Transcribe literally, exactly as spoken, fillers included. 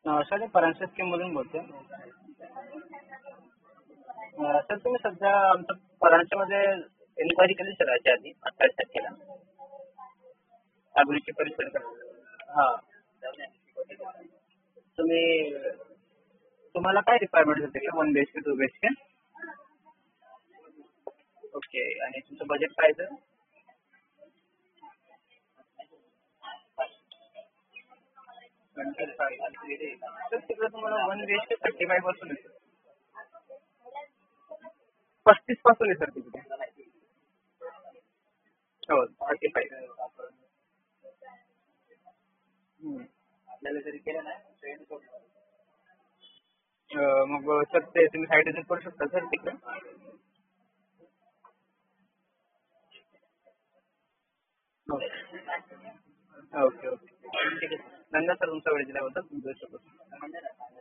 अ, sir मी परांजपे स्कीममधून बोलतोय. अ, sir तुम्ही सध्या आमच्या परांजपेमध्ये इन्क्वायरी केली सर याच्या आधी अठ्ठावीस तारखेला. अभिरुची परिसर हां. तुम्ही तुम्हाला काय रिक्वायरमेंट होते का one BHK, two BHK? Okay. आणि तुमचं बजेट काय आहे सर? Twenty five. सर तिकडे तुम्हाला वन बीएचके थर्टी फाईव्ह पासून आहे. पस्तीस पासून आहे सर तिकडे. हो थर्टी फाईव्ह. आपल्याला जरी केलं ना मग सर ते तुम्ही साईड विजिट करू शकता सर तिकडे. Okay okay okay. ठीक आहे. धन्यवाद सर तुमचा वेळ दिल्याबद्दल. तुमचं